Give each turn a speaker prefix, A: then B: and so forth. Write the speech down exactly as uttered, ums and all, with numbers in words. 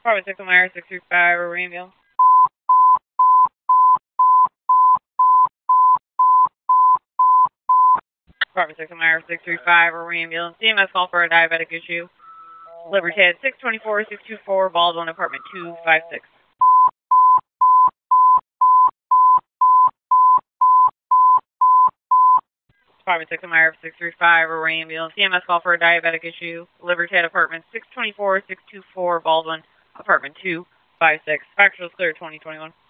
A: Department six Meyer, six three five, Rainville. Department six Meyer, six three five, Rainville. C M S call for a diabetic issue. Libertad six twenty-four, six two four, Baldwin, apartment two five six. Department six Meyer, six three five, Rainville. C M S call for a diabetic issue. Libertad apartment six twenty-four, six two four, Baldwin, apartment two five six. Factual clear twenty twenty-one.